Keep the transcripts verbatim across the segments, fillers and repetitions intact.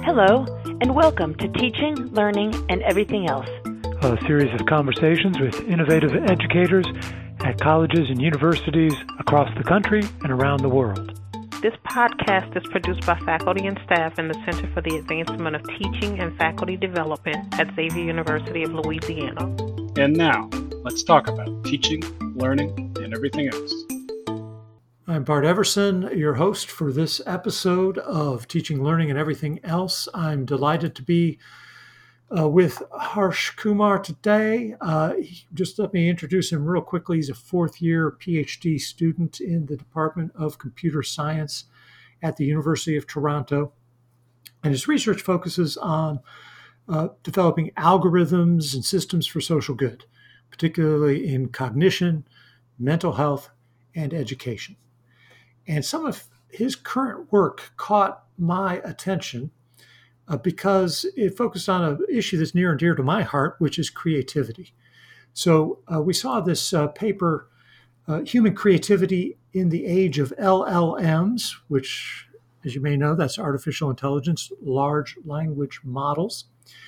Hello, and welcome to Teaching, Learning, and Everything Else, a series of conversations with innovative educators at colleges and universities across the country and around the world. This podcast is produced by faculty and staff in the Center for the Advancement of Teaching and Faculty Development at Xavier University of Louisiana. And now, let's talk about teaching, learning, and everything else. I'm Bart Everson, your host for this episode of Teaching, Learning, and Everything Else. I'm delighted to be uh, with Harsh Kumar today. Uh, he, just let me introduce him real quickly. He's a fourth-year PhD student in the Department of Computer Science at the University of Toronto. And his research focuses on uh, developing algorithms and systems for social good, particularly in cognition, mental health, and education. And some of his current work caught my attention uh, because it focused on an issue that's near and dear to my heart, which is creativity. So uh, we saw this uh, paper, uh, Human Creativity in the Age of L L Ms, which, as you may know, that's artificial intelligence, large language models.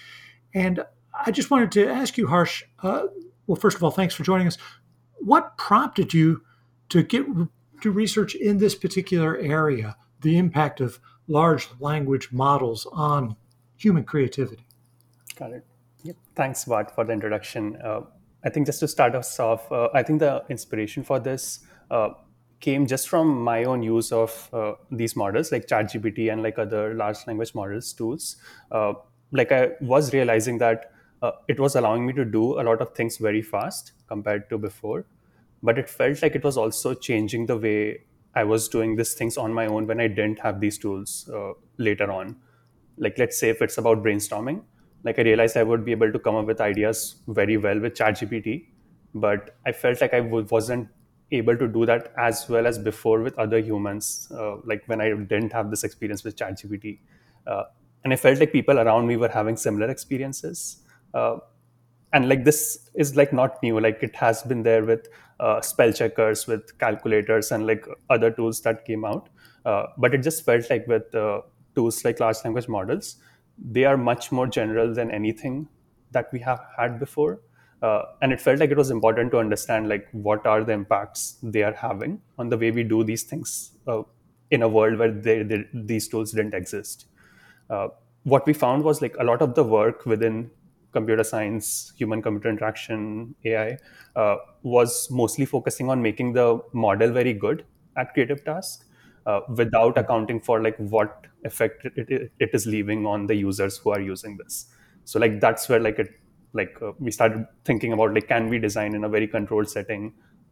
And I just wanted to ask you, Harsh, uh, well, first of all, thanks for joining us. What prompted you to get do research in this particular area, the impact of large language models on human creativity? Got it. Yep. Thanks, Bart, for the introduction. Uh, I think just to start us off, uh, I think the inspiration for this uh, came just from my own use of uh, these models like ChatGPT and like other large language models tools. Uh, like I was realizing that uh, it was allowing me to do a lot of things very fast compared to before. But it felt like it was also changing the way I was doing these things on my own when I didn't have these tools uh, later on. Like, let's say if it's about brainstorming, like I realized I would be able to come up with ideas very well with ChatGPT, but I felt like I w- wasn't able to do that as well as before with other humans, uh, like when I didn't have this experience with ChatGPT. Uh, and I felt like people around me were having similar experiences. Uh, and like this is like not new, like it has been there with uh, spell checkers, with calculators, and like other tools that came out, uh, but it just felt like with uh, tools like large language models, they are much more general than anything that we have had before, uh, and it felt like it was important to understand like what are the impacts they are having on the way we do these things uh, in a world where they, they, these tools didn't exist. Uh, what we found was like a lot of the work within computer science, human computer interaction, A I, uh, was mostly focusing on making the model very good at creative tasks uh, without accounting for like what effect it, it, it is leaving on the users who are using this. So like that's where like it like uh, we started thinking about like can we design in a very controlled setting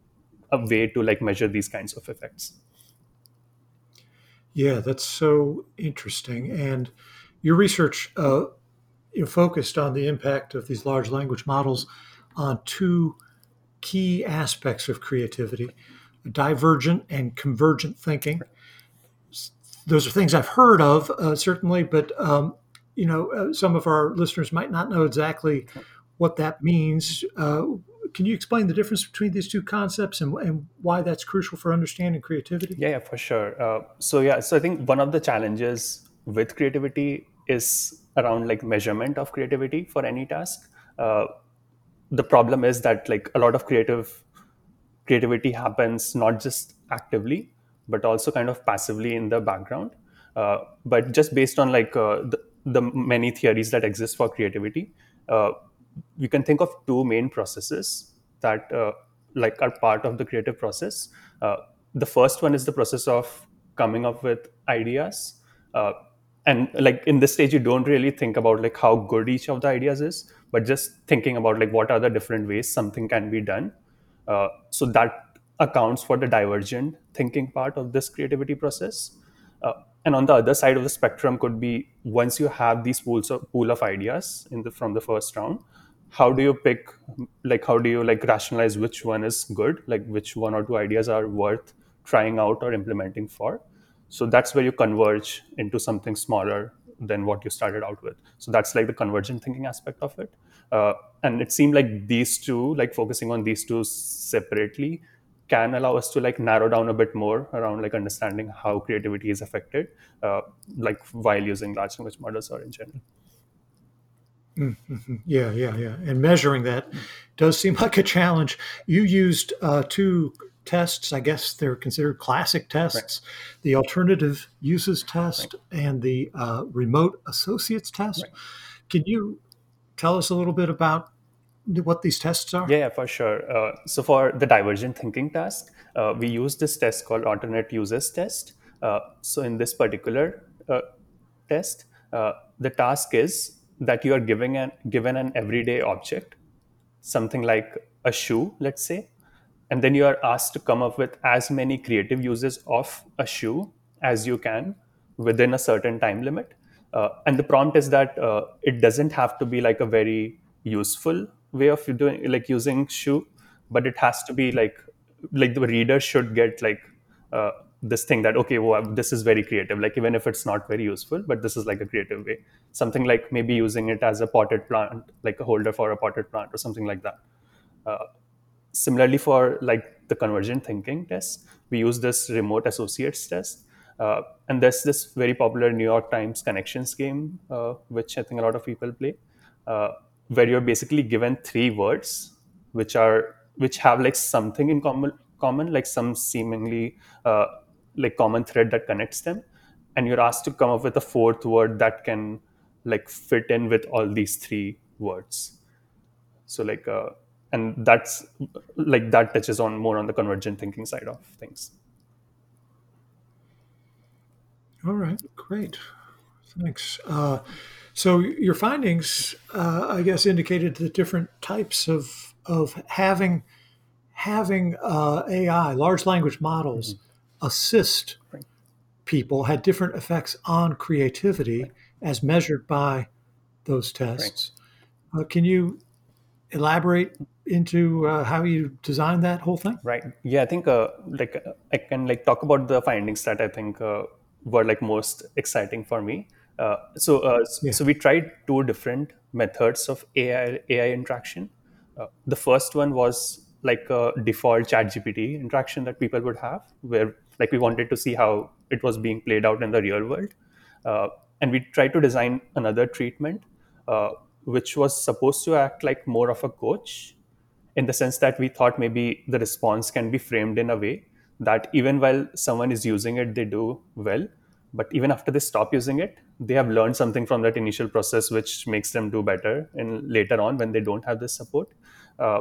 a way to like measure these kinds of effects. Yeah, that's so interesting. And your research uh, you focused on the impact of these large language models on two key aspects of creativity, divergent and convergent thinking. Those are things I've heard of, uh, certainly, but um, you know, uh, some of our listeners might not know exactly what that means. Uh, can you explain the difference between these two concepts and, and why that's crucial for understanding creativity? Yeah, yeah, for sure. Uh, so yeah, so I think one of the challenges with creativity is around like measurement of creativity for any task. Uh, the problem is that like a lot of creative creativity happens not just actively, but also kind of passively in the background. Uh, but just based on like uh, the, the many theories that exist for creativity, uh, we can think of two main processes that uh, like are part of the creative process. Uh, the first one is the process of coming up with ideas. Uh, and like in this stage, you don't really think about like how good each of the ideas is, but just thinking about like what are the different ways something can be done. Uh, so that accounts for the divergent thinking part of this creativity process. Uh, and on the other side of the spectrum could be once you have these pools of pool of ideas in the from the first round, how do you pick like how do you like rationalize which one is good, like which one or two ideas are worth trying out or implementing for. So that's where you converge into something smaller than what you started out with. So that's like the convergent thinking aspect of it. Uh, and it seemed like these two, like focusing on these two separately, can allow us to like narrow down a bit more around like understanding how creativity is affected, uh, like while using large language models or in general. Mm-hmm. Yeah, yeah, yeah. And measuring that does seem like a challenge. You used uh, two tests. I guess they're considered classic tests: right. The alternative uses test right. and the uh, remote associates test. Right. Can you tell us a little bit about what these tests are? Yeah, yeah, for sure. Uh, so for the divergent thinking task, uh, we use this test called alternate users test. Uh, so in this particular uh, test, uh, the task is that you are giving an given an everyday object, something like a shoe, let's say, and then you are asked to come up with as many creative uses of a shoe as you can within a certain time limit. Uh, and the prompt is that uh, it doesn't have to be like a very useful way of doing like using shoe, but it has to be like like the reader should get like uh, this thing that okay, well, this is very creative, like even if it's not very useful, but this is like a creative way, something like maybe using it as a potted plant, like a holder for a potted plant or something like that. uh, Similarly, for like the convergent thinking test, we use this remote associates test. Uh, and there's this very popular New York Times connections game, uh, which I think a lot of people play, uh, where you're basically given three words, which are which have like something in common, common like some seemingly uh, like common thread that connects them, and you're asked to come up with a fourth word that can like fit in with all these three words. So like uh, and that's like that touches on more on the convergent thinking side of things. All right, great, thanks. Uh, so your findings, uh, I guess, indicated the different types of of having having uh, A I, large language models, mm-hmm. assist right. people had different effects on creativity right. as measured by those tests. Right. Uh, can you elaborate into uh, how you designed that whole thing? Right. Yeah, I think uh, like uh, I can like talk about the findings that I think uh, were like most exciting for me. Uh, so uh, yeah. so we tried two different methods of A I A I interaction. Uh, the first one was like a default ChatGPT interaction that people would have, where like we wanted to see how it was being played out in the real world. Uh, and we tried to design another treatment, uh, which was supposed to act like more of a coach, in the sense that we thought maybe the response can be framed in a way that even while someone is using it, they do well. But even after they stop using it, they have learned something from that initial process, which makes them do better and later on when they don't have this support. Uh,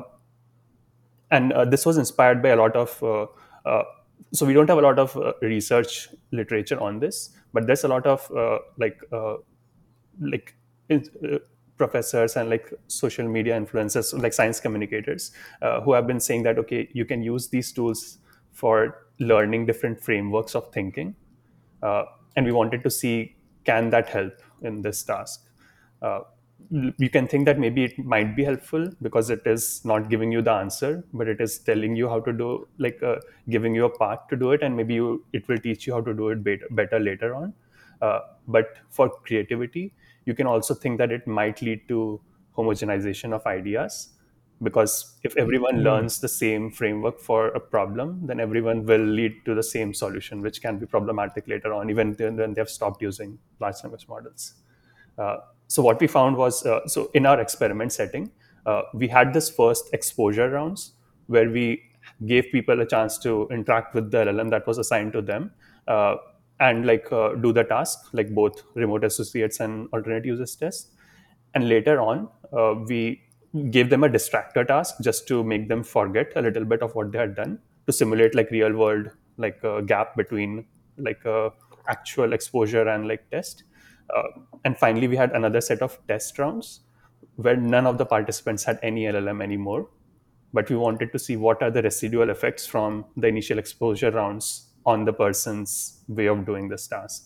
and uh, this was inspired by a lot of uh, uh, so we don't have a lot of uh, research literature on this, but there's a lot of uh, like uh, like uh, professors and like social media influencers, like science communicators, uh, who have been saying that okay, you can use these tools for learning different frameworks of thinking, uh, and we wanted to see can that help in this task. uh, you can think that maybe it might be helpful because it is not giving you the answer, but it is telling you how to do, like uh, giving you a path to do it, and maybe you, it will teach you how to do it better, better later on. Uh, but for creativity, you can also think that it might lead to homogenization of ideas, because if everyone mm. learns the same framework for a problem, then everyone will lead to the same solution, which can be problematic later on, even when they've stopped using large language models. Uh, so what we found was, uh, so in our experiment setting, uh, we had this first exposure rounds where we gave people a chance to interact with the L L M that was assigned to them, uh, and like uh, do the task, like both remote associates and alternate users test. And later on, uh, we gave them a distractor task just to make them forget a little bit of what they had done, to simulate like real world, like a gap between like uh, actual exposure and like test. Uh, and finally, we had another set of test rounds where none of the participants had any L L M anymore. But we wanted to see what are the residual effects from the initial exposure rounds on the person's way of doing this task.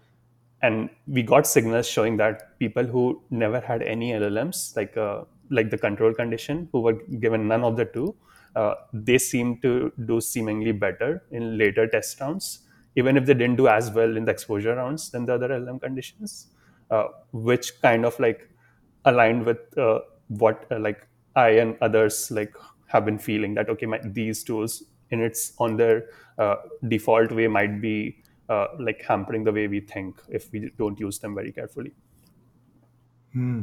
And we got signals showing that people who never had any L L Ms, like uh, like the control condition, who were given none of the two, uh, they seemed to do seemingly better in later test rounds, even if they didn't do as well in the exposure rounds than the other L L M conditions, uh, which kind of like aligned with uh, what uh, like I and others like have been feeling that okay, my, these tools in its on their uh, default way might be uh, like hampering the way we think if we don't use them very carefully. Hmm.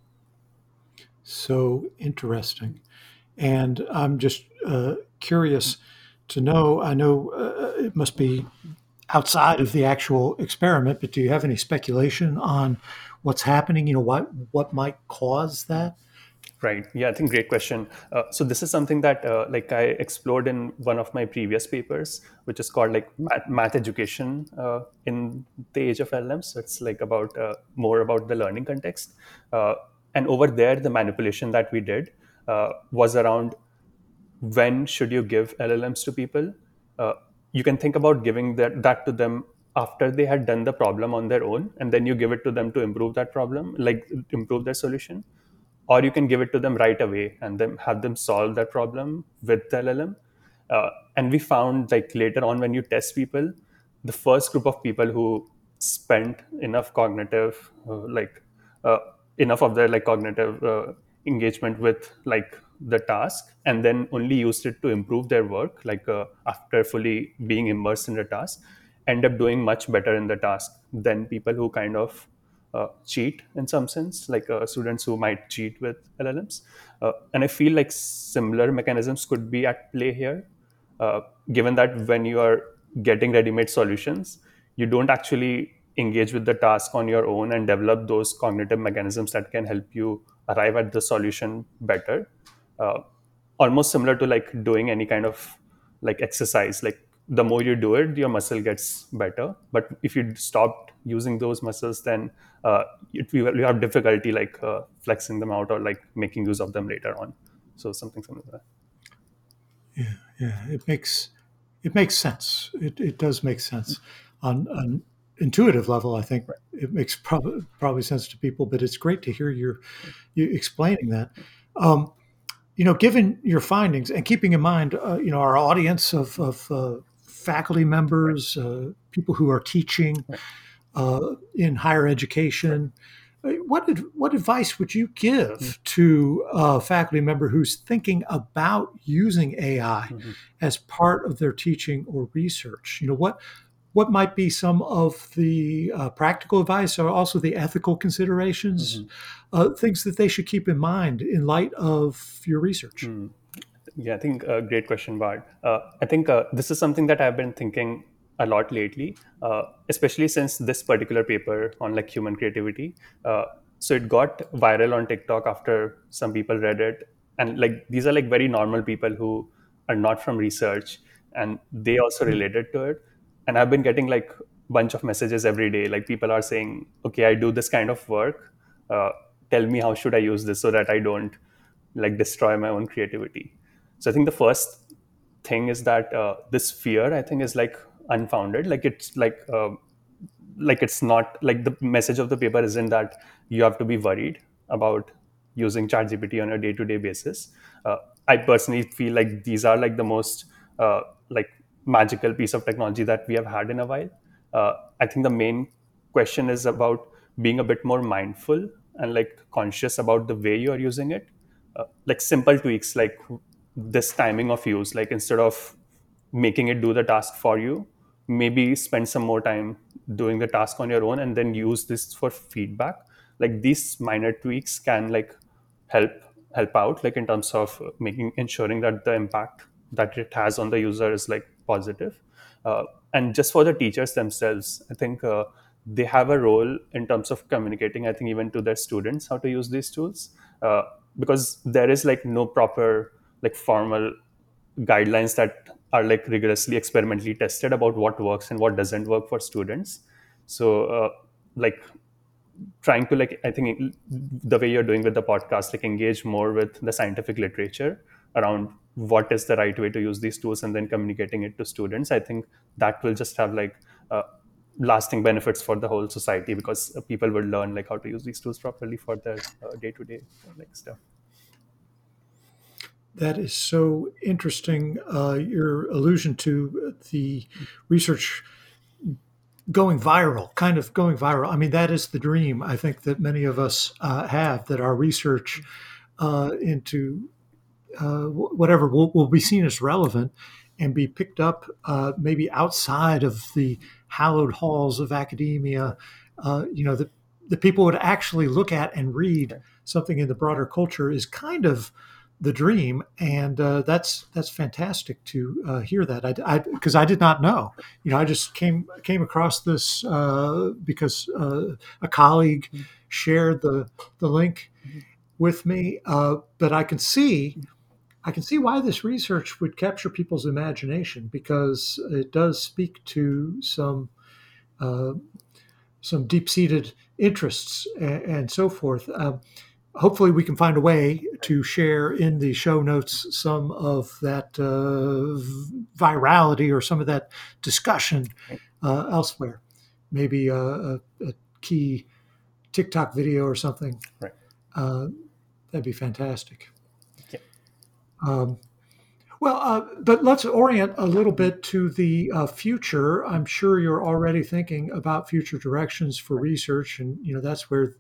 So interesting. And I'm just uh, curious to know, I know uh, it must be outside of the actual experiment, but do you have any speculation on what's happening? You know, what, what might cause that? Right. Yeah, I think great question. Uh, so this is something that uh, like I explored in one of my previous papers, which is called like math, math education uh, in the age of L L Ms. So it's like about uh, more about the learning context. Uh, and over there, the manipulation that we did uh, was around when should you give L L Ms to people. Uh, you can think about giving that, that to them after they had done the problem on their own, and then you give it to them to improve that problem, like improve their solution, or you can give it to them right away and then have them solve that problem with the L L M. Uh, and we found like later on when you test people, the first group of people who spent enough cognitive, uh, like uh, enough of their like cognitive uh, engagement with like the task, and then only used it to improve their work, like uh, after fully being immersed in the task, end up doing much better in the task than people who kind of uh, cheat in some sense, like uh, students who might cheat with L L Ms. Uh, and I feel like similar mechanisms could be at play here, uh, given that when you are getting ready-made solutions, you don't actually engage with the task on your own and develop those cognitive mechanisms that can help you arrive at the solution better. Uh, almost similar to like doing any kind of like exercise. Like the more you do it, your muscle gets better. But if you stop using those muscles, then uh, it, you you have difficulty like uh, flexing them out or like making use of them later on. So something similar to that. Yeah, yeah, it makes it makes sense. It it does make sense on an intuitive level. I think it makes probably probably sense to people. But it's great to hear your you explaining that. Um, you know, given your findings and keeping in mind, uh, you know, our audience of of uh, faculty members, uh, people who are teaching uh, in higher education. What what advice would you give to a faculty member who's thinking about using A I mm-hmm. as part of their teaching or research? You know, what what might be some of the uh, practical advice or also the ethical considerations, mm-hmm. uh, things that they should keep in mind in light of your research? Mm-hmm. Yeah, I think a uh, great question, Bart. Uh, I think uh, this is something that I've been thinking a lot lately, uh, especially since this particular paper on like human creativity. Uh, so it got viral on TikTok after some people read it. And like these are like very normal people who are not from research, and they also related to it. And I've been getting like a bunch of messages every day. Like people are saying, okay, I do this kind of work. Uh, tell me how should I use this so that I don't like destroy my own creativity. So I think the first thing is that uh, this fear, I think, is like unfounded. Like it's like uh, like it's not like the message of the paper isn't that you have to be worried about using ChatGPT on a day-to-day basis. Uh, I personally feel like these are like the most uh, like magical piece of technology that we have had in a while. Uh, I think the main question is about being a bit more mindful and like conscious about the way you are using it. Uh, like simple tweaks, like this timing of use, like instead of making it do the task for you, maybe spend some more time doing the task on your own and then use this for feedback. Like these minor tweaks can like help help out, like in terms of making ensuring that the impact that it has on the user is like positive. Uh, and just for the teachers themselves, I think uh, they have a role in terms of communicating, I think, even to their students how to use these tools, uh, because there is like no proper like formal guidelines that are like rigorously experimentally tested about what works and what doesn't work for students. So uh, like trying to like, I think the way you're doing with the podcast, like engage more with the scientific literature around what is the right way to use these tools and then communicating it to students. I think that will just have like uh, lasting benefits for the whole society, because uh, people will learn like how to use these tools properly for their uh, day-to-day like stuff. That is so interesting. Uh, your allusion to the research going viral, kind of going viral. I mean, that is the dream, I think, that many of us uh, have, that our research uh, into uh, whatever will, will be seen as relevant and be picked up uh, maybe outside of the hallowed halls of academia, uh, you know, that the people would actually look at and read Right. something in the broader culture is kind of the dream, and uh, that's that's fantastic to uh, hear that. I because I, I did not know. You know, I just came came across this uh, because uh, a colleague shared the the link with me. Uh, but I can see I can see why this research would capture people's imagination, because it does speak to some uh, some deep seated interests and, and so forth. Um, hopefully we can find a way to share in the show notes some of that uh, virality or some of that discussion uh, elsewhere. Maybe a, a, a key TikTok video or something. Right. Uh, that'd be fantastic. Yeah. Um, well, uh, but let's orient a little bit to the uh, future. I'm sure you're already thinking about future directions for research, and you know that's where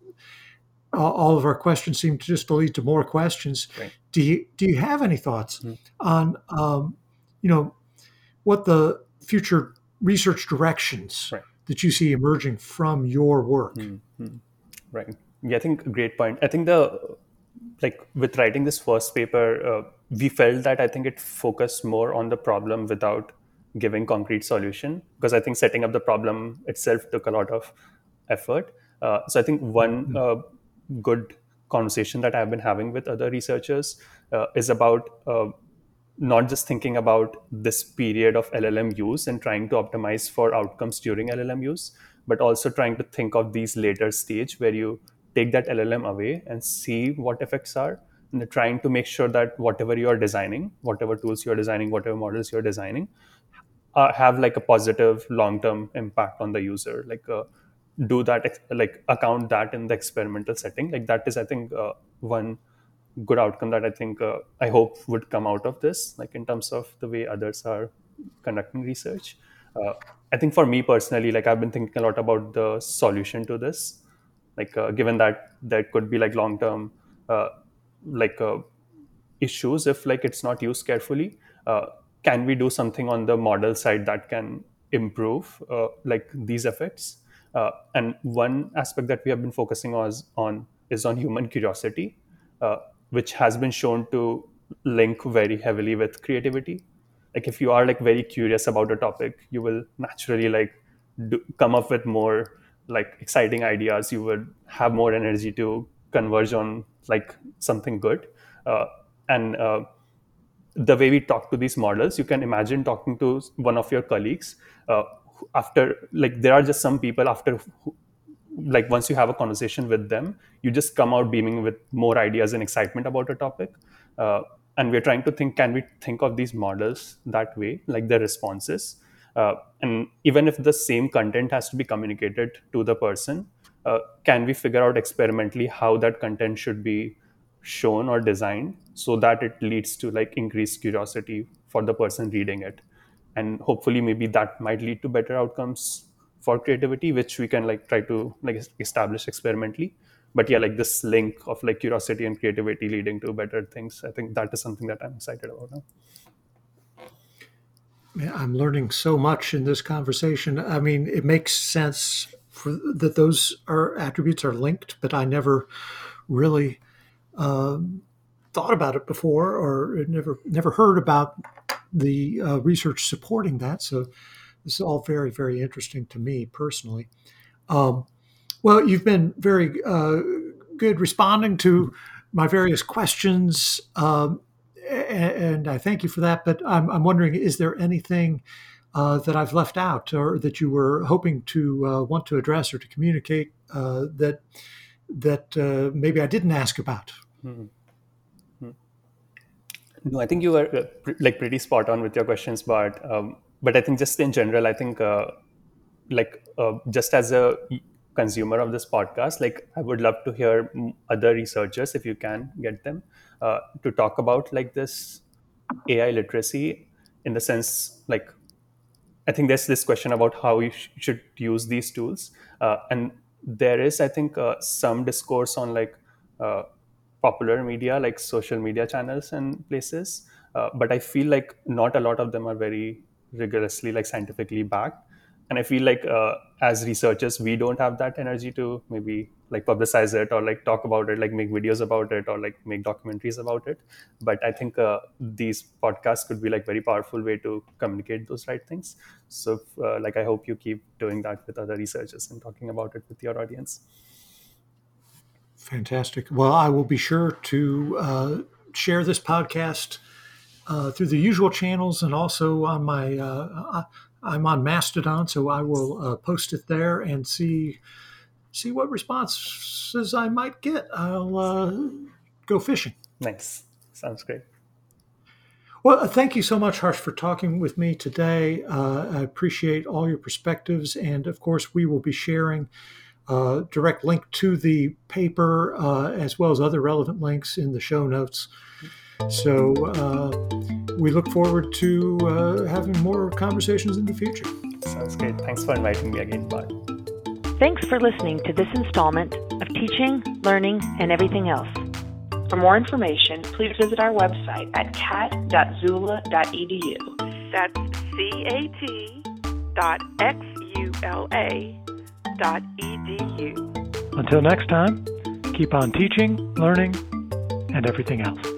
all of our questions seem to just lead to more questions. Right. Do you do you have any thoughts mm-hmm. on um, you know what the future research directions right. that you see emerging from your work? Mm-hmm. Right. Yeah, I think a great point. I think the like with writing this first paper, uh, we felt that I think it focused more on the problem without giving concrete solution, because I think setting up the problem itself took a lot of effort. Uh, so I think one uh, good conversation that I've been having with other researchers uh, is about uh, not just thinking about this period of L L M use and trying to optimize for outcomes during L L M use, but also trying to think of these later stage where you take that L L M away and see what effects are, and trying to make sure that whatever you are designing, whatever tools you're designing, whatever models you're designing, uh, have like a positive long-term impact on the user. Like uh, do that, like account that in the experimental setting. Like that is, I think, uh, one good outcome that I think uh, I hope would come out of this, like in terms of the way others are conducting research. Uh, I think for me personally, like I've been thinking a lot about the solution to this. Like uh, given that there could be like long-term uh, like uh, issues if like it's not used carefully, uh, can we do something on the model side that can improve uh, like these effects? Uh, and one aspect that we have been focusing on is on, is on human curiosity, uh, which has been shown to link very heavily with creativity. Like if you are like very curious about a topic, you will naturally like do, come up with more like exciting ideas. You would have more energy to converge on like something good. Uh, and uh, the way we talk to these models, you can imagine talking to one of your colleagues uh, after like there are just some people after who, like once you have a conversation with them, you just come out beaming with more ideas and excitement about a topic. Uh, and we're trying to think, can we think of these models that way, like their responses? Uh, and even if the same content has to be communicated to the person, uh, can we figure out experimentally how that content should be shown or designed so that it leads to like increased curiosity for the person reading it? And hopefully maybe that might lead to better outcomes for creativity, which we can like try to like establish experimentally. But yeah, like this link of like curiosity and creativity leading to better things, I think that is something that I'm excited about now. I'm learning so much in this conversation. I mean, it makes sense for, that those are attributes are linked, but I never really um, thought about it before, or never never heard about the uh, research supporting that. So this is all very, very interesting to me personally. Um, well, you've been very uh, good responding to my various questions, um, and I thank you for that. But I'm, I'm wondering, is there anything uh, that I've left out, or that you were hoping to uh, want to address or to communicate uh, that that uh, maybe I didn't ask about? Mm-hmm. No, I think you were uh, pr- like pretty spot on with your questions, but um, but I think just in general, I think uh, like uh, just as a consumer of this podcast, like I would love to hear other researchers, if you can get them uh, to talk about like this A I literacy, in the sense like I think there's this question about how you sh- should use these tools, uh, and there is I think uh, some discourse on like uh, popular media like social media channels and places Uh, but I feel like not a lot of them are very rigorously, like scientifically backed. And I feel like uh, as researchers, we don't have that energy to maybe like publicize it or like talk about it, like make videos about it or like make documentaries about it. But I think uh, these podcasts could be like very powerful way to communicate those right things. So uh, like I hope you keep doing that with other researchers and talking about it with your audience. Fantastic. Well, I will be sure to uh, share this podcast uh, through the usual channels and also on my, uh, I'm on Mastodon, so I will uh, post it there and see see what responses I might get. I'll uh, go fishing. Nice. Sounds great. Well, thank you so much, Harsh, for talking with me today. Uh, I appreciate all your perspectives. And of course, we will be sharing a direct link to the paper uh, as well as other relevant links in the show notes. So uh, we look forward to uh, having more conversations in the future. Sounds great. Thanks for inviting me again, Bart. Thanks for listening to this installment of Teaching, Learning, and Everything Else. For more information, please visit our website at cat dot zula dot e d u. That's C A T dot X U L A dot E D U. Until next time, keep on teaching, learning, and everything else.